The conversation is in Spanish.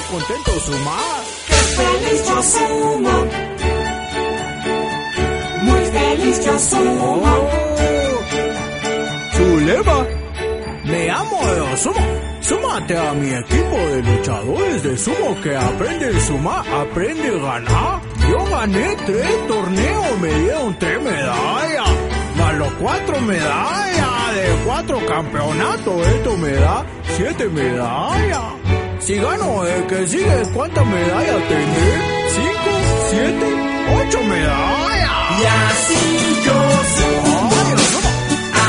contento sumar. ¡Qué feliz yo sumo! Muy feliz yo sumo. Zulema, me amo de sumo. Súmate a mi equipo de luchadores de sumo que aprende a sumar, aprende a ganar. Yo gané 3 torneos, me dieron 3 medallas, más los 4 medallas de 4 campeonatos. Esto me da 7 medallas. Si gano el que sigue, ¿cuántas medallas tendré? 5, 7, 8 medallas. Y así yo sumo.